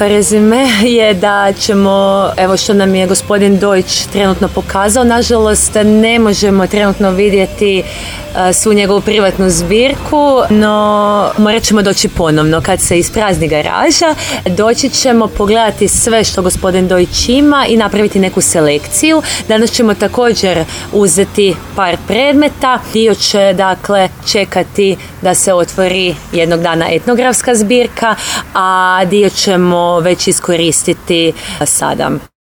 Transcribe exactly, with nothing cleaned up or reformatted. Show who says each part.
Speaker 1: Pa rezime je da ćemo, evo što nam je gospodin Dojić trenutno pokazao, nažalost ne možemo trenutno vidjeti svu njegovu privatnu zbirku, no morat ćemo doći ponovno kad se isprazni garaža. Doći ćemo pogledati sve što gospodin Dojić ima i napraviti neku selekciju. Danas ćemo također uzeti par predmeta. Dio će dakle čekati da se otvori jednog dana etnografska zbirka, a dio ćemo već iskoristiti sada.